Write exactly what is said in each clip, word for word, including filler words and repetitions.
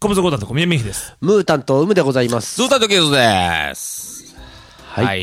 コムズゴータンと小宮美希です。 ムータンとウムでございます。 ゾウタンとケイゾです。 はい、 はい、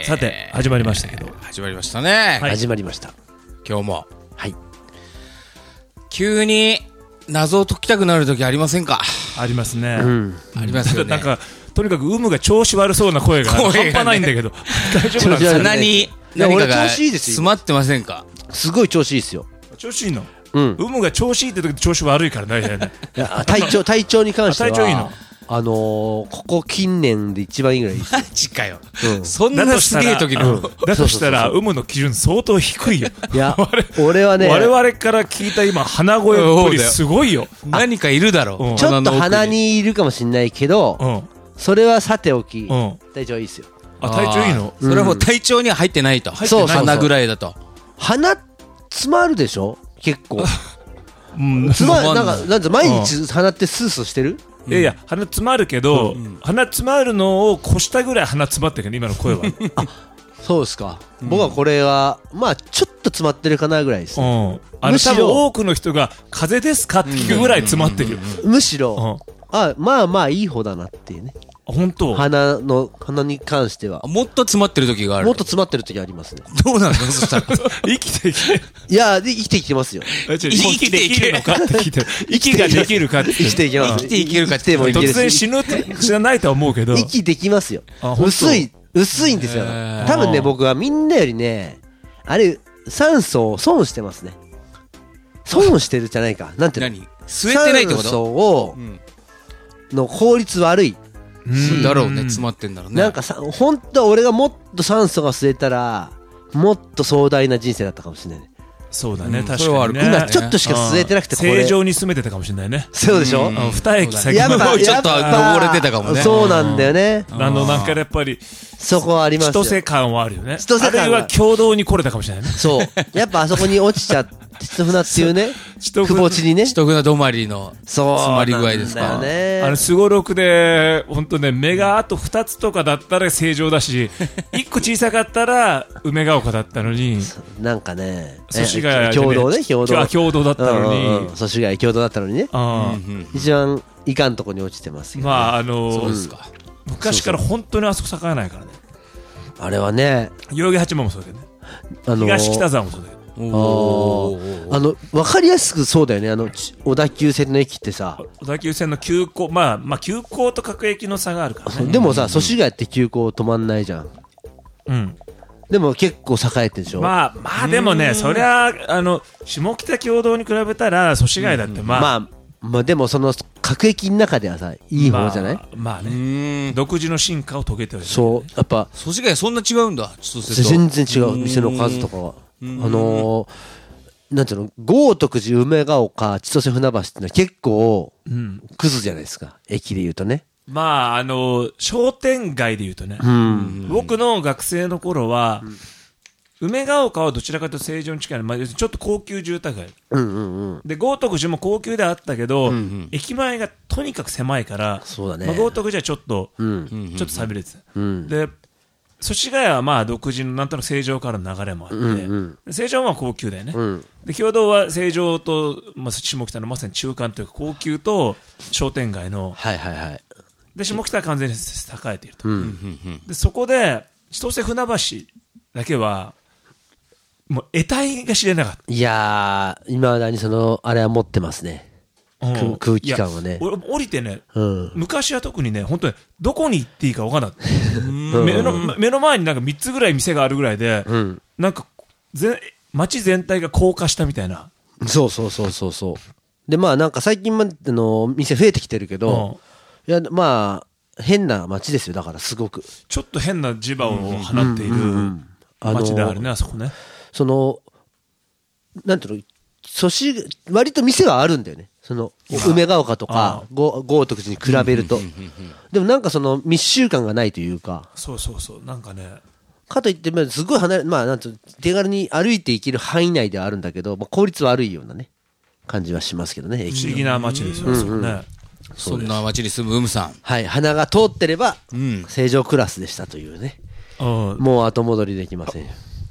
さて始まりましたけど、 始まりましたね、 はい、始まりました。 今日もはい急に謎を解きたくなる時ありませんか？ ありますね、 うん、 ありますよね。 なんかとにかくウムが調子悪そうな声が半端ないんだけど、ね、大丈夫なんですか？ 鼻に何かが詰まってませんか？ すごい調子いいですよ。 調子いいの？ うん、 ウムが調子いいって時調子悪いから大丈夫ね。 いや体調体調に関しては体調いいの？ あのー、ここ近年で一番いいぐらいいいですよ。 マジかよ、 うん、 そんなすげえ時の、 うん、だとしたらウムの基準相当低いよ。 いや俺はね、 我々から聞いた今鼻声っぽりすごいよ。 何かいるだろう、 うん、ちょっと鼻にいるかもしれないけど、うん、それはさておき、うん、体調いいですよ。 あ、体調いいの？ それはもう体調には入ってないと、うん、 そうそうそう、 鼻ぐらいだと鼻詰まるでしょ結構。 うん、 詰まる、なんかなんか毎日鼻ってスースーしてる？ いやいや、鼻詰まるけど、うん、鼻詰まるのを越したぐらい鼻詰まってるけど今の声は。 あ、そうですか、うん、僕はこれはまあちょっと詰まってるかなぐらいです、ね、 うん、あの多分多くの人が風邪ですかって聞くぐらい詰まってるよ。 むしろ、うん、あ、まあまあいい方だなっていうね。 本当？ 鼻の鼻に関してはもっと詰まってる時がある。 もっと詰まってる時ありますね。 どうなんだそしたら生きていけいやで生きていけますよ。 生きていけるのかって聞いてる。息ができるかって。 生きていけます。 生きていけるかってもいけるし、 突然死ぬって知らないとは思うけど息できますよ。薄い薄いんですよ。多分ね僕はみんなよりねあれ酸素を損してますね。損してるじゃないか。なんていうの？ 何？吸えてないってこと？ 酸素をの効率悪い。 だろうね、詰まってんだろうね。 なんかさ、本当は俺がもっと酸素が吸えたらもっと壮大な人生だったかもしれないね。 そうだね、うん、確かにね。 今ちょっとしか吸えてなくてこれ正常に住めてたかもしれないね。 そうでしょ、 うん、二駅先やっぱちょっと汚れてたかもね。 そうなんだよね。 あのなんかやっぱりそこはありますよ。 千歳感はあるよね。 千歳感はあるいは共同に来れたかもしれないね。 そうやっぱあそこに落ちちゃって千船っていうねくぼ地にね、 千船止まりの詰まり具合ですか。 あのすごろくで本当ね、目があと二つとかだったら正常だし、一個小さかったら梅ヶ丘だったのに、 なんかね、 祖師ヶ谷共同ね、共同共同だったのに、 祖師ヶ谷共同だったのにね、一番いかんとこに落ちてますけど。 まああの昔から本当にあそこ栄えないからね。 あれはね、 代々木八幡もそうだけどね、東北沢もそうだけど。 ああの分かりやすくそうだよね。あの小田急線の駅ってさ、 小田急線の急行、まあまあ急行と各駅の差があるからね。 でもさ、祖師ヶ谷って急行止まんないじゃん。うん。でも結構栄えてるでしょ。 まあまあでもね、そりゃあの下北共同に比べたら祖師ヶ谷だってまあ、 まあまあでもその各駅の中ではさいい方じゃない？ まあ、まあね、独自の進化を遂げてる。 そうやっぱ祖師ヶ谷そんな違うんだ。 全然違う、店の数とかは。あのー、なんていうの、豪徳寺、梅ヶ丘、千歳船橋ってのは結構クズじゃないですか、駅で言うとね。 まああのー、商店街で言うとね、うん、僕の学生の頃は、うん、梅ヶ丘はどちらかというと成城に近い、まあ、ちょっと高級住宅街、うんうんうん、で豪徳寺も高級ではあったけど、うんうん、駅前がとにかく狭いから、 そうだね、 まあ、豪徳寺はちょっと、うん、ちょっと寂れてた、うん、で祖師ヶ谷はまあ独自のなんとなく成城からの流れもあって、うんうん、成城は高級だよね、うん、で共同は成城と、まあ、下北のまさに中間というか高級と商店街の、 はいはいはい、 で下北は完全に栄えていると、うん、でそこで千歳船橋だけはもう得体が知れなかった。 いやー今だにそのあれは持ってますね、うん、空気感はね。 降りてね、うん、昔は特にね本当にどこに行っていいか分からなかった目の目の前になんかみっつぐらい店があるぐらいで、うん、なんかぜ街全体が高架したみたいな。 そうそうそうそうそう。でまあなんか最近までの店増えてきてるけど、うん、いやまあ変な街ですよ。だからすごくちょっと変な磁場を放っている街であるね、あそこね。 そのなんていうの、そし割と店はあるんだよね。その梅ヶ丘とか豪徳寺に比べると、でもなんかその密集感がないというか。 そうそうそう、なんかね、 かといってすごい離れ、まあなんと手軽に歩いて行ける範囲内ではあるんだけど、まあ、効率悪いようなね感じはしますけどね。 不思議な街ですよ、うんうん、ね。 そんな街に住むウムさん、 はい、鼻が通ってれば正常クラスでしたというね、うん、もう後戻りできませんよ。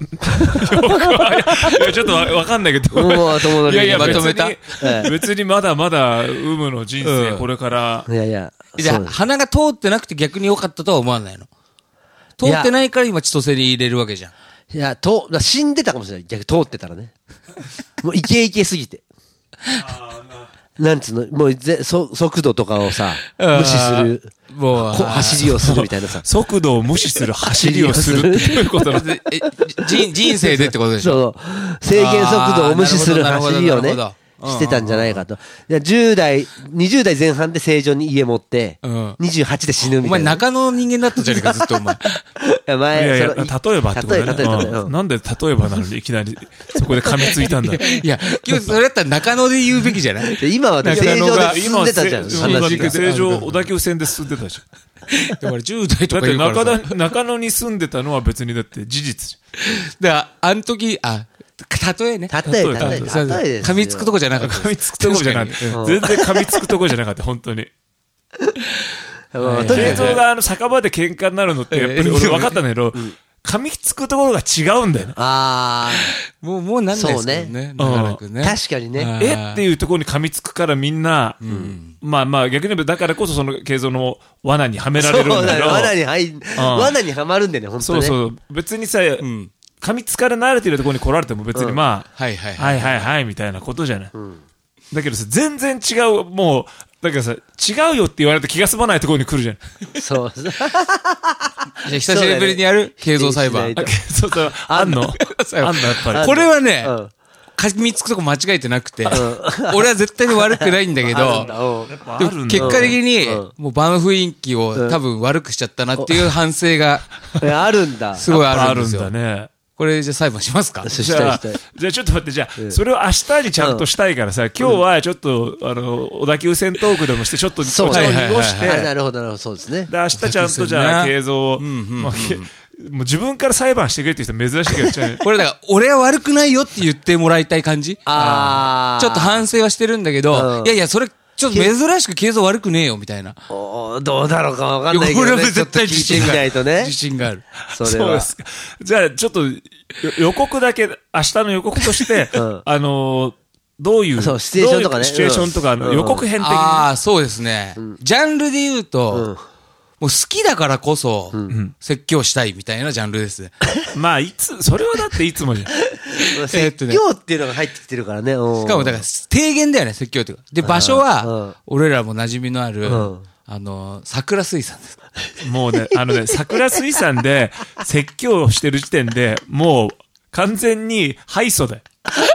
よくはいやちょっとわわかんないけど。 もう友達いやいや、別まとめたに、別にまだまだ、有無の人生、これから。 いやいや。 じゃあ、鼻が通ってなくて逆に良かったとは思わないの？通ってないから今千歳に入れるわけじゃん。 いや、と、死んでたかもしれない。逆に通ってたらね。もうイケイケすぎて。なんつうの、もうぜ、そ、速度とかをさ、無視する。 もう、 こ走りをするみたいなさ。 速度を無視する走りをするってどういうことなの？ え人人生でってことでしょ？ そう。制限速度を無視するあーなるほど走りをねなるほど、 してたんじゃないかと。いやじゅう代、にじゅう代前半で正常に家持ってうん、 にじゅうはちで死ぬお前みたいな。 中野の人間だったじゃねえか、ずっとお前。 いや、前、 いやいや、 その例えばってことだね。 例え例え例えうんうんなんで例えばなのにいきなりそこで噛みついたんだ。 いや、今日それだったら中野で言うべきじゃない？ で今はね正常で進んでたじゃん、 今は話が。 正常、小田急線で進んでたじゃん。 だからじゅう代とだってか言うから中さ。 野、中野に住んでたのは別にだって事実。 だから、あの時、あ、例えね。 例え、例え、 例え例えですよ。 噛みつくとこじゃなかったです。 噛みつくとこじゃなくて、 確かに全然噛みつくとこじゃなかった、本当に。 うんとにかく映像があの酒場で喧嘩になるのって、やっぱり俺分かったんだけど、噛みつくところが違うんだよね。 あもう、もうなんないですけどそうね。 んなかなかね。 確かにね。 えっていうところに噛みつくからみんな、まあまあ逆に言えばだからこそその慶三の罠にはめられるんだけど。 そうだね。罠に入、罠にはまるんだよね、本当ね。 そうそう。別にさ、噛みつかれ慣れてるところに来られても別にまあ、 はいはいはいはいはいみたいなことじゃない。だけどさ、全然違う、もう、だけどさ、違うよって言われて気が済まないところに来るじゃん。 そう。 じゃあ久しぶりにやる慶三裁判。 そうだねそうそう、あんのあんのやっぱり。 これはね、 うん噛みつくとこ間違えてなくて、俺は絶対に悪くないんだけど、 あでもるんだ結果的にうん、 もう場の雰囲気を多分悪くしちゃったなっていう反省がいやあるんだ。 すごいああるんるんですよ。 だね。 これじゃあ裁判しますか？ しじゃあ、 たいしたい。 じゃあちょっと待って、じゃあ、それを明日にちゃんとしたいからさ、今日はちょっと、あの、小田急線トークでもして、ちょっとお茶をそう濁しはいはいて、 あなるほど、なるほど、そうですね。 で、明日ちゃんとじゃあ、 ね慶三を、まあけもう自分から裁判してくれっていう人珍しいけど、じゃあこれだから、俺は悪くないよって言ってもらいたい感じ？ あー。 ちょっと反省はしてるんだけど、 うんいやいや、それ、ちょっと珍しく継続悪くねえよ、みたいな。 おーどうだろうかわかんないけど、ね。 俺は絶対自信ちょっと聞いてみがある。 ないとね自。信がある。 それは。 そうですか。じゃあ、ちょっと、よ予告だけ、明日の予告として、 うんあのー、どういう、 そうシチュエーションとかねどういうシチュエーションとか、あのうん予告編的に。 ああ、そうですね。ジャンルで言うと、 うんもう好きだからこそ、 ん説教したいみたいなジャンルですね。 まあ、いつ、それはだっていつもじゃん。 えーっ説とね教っていうのが入ってきてるからね。ししかも、だから、提言だよね、説教っていうか。で、場所うんは、俺らも馴染みのある、 うんあの、桜水産です。 もうね、あのね、桜水産で説教をしてる時点で、もう、完全に敗訴だよ。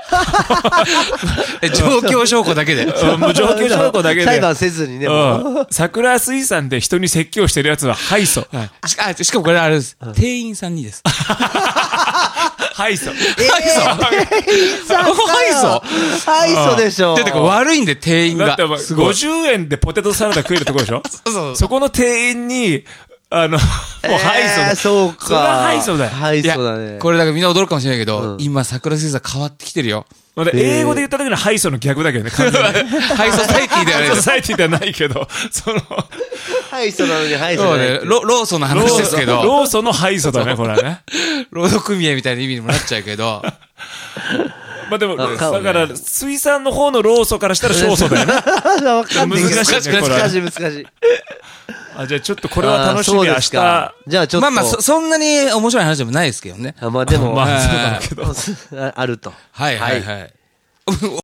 え状況証拠だけで。 うんもう状況証拠だけで。 裁判せずにね、もう。 うん。桜水産で人に説教してるやつは敗訴。 はいしあしかもこれあれです。店員さんにです。 敗訴。 敗訴敗訴でしょ。 だってこれ悪いんで、店員がだってお前、 すごい。 ごじゅうえんでポテトサラダ食えるところでしょそうそうそこの店員に、あの、もう敗訴だ。 えーそうか。 それは敗訴だよ。 敗いや訴だね。 これだからみんな驚くかもしれないけど、 うん今桜水産変わってきてるよ。 まあね英語で言った時の敗訴の逆だけどね、完全に。 ハイソサイティではないです。 ソサイティではないけど、その、 敗訴なのに敗訴そうね、 じゃないっていうロローソンの話ですけど、 ローソンの敗訴だね、これはね。 労働組合みたいな意味にもなっちゃうけど、 まあでも、 あだから、水産の方のローソンからしたら勝訴だよね。 わかんないけど難しいねこれ難しい、難しい。 あ、じゃあちょっとこれは楽しみ、 あーそう明日。 ですかじゃあちょっと。 まあまあそ、そんなに面白い話でもないですけどね。 あまあでも、 まあ、そうはいだけど。 ああると。 はいはいはい。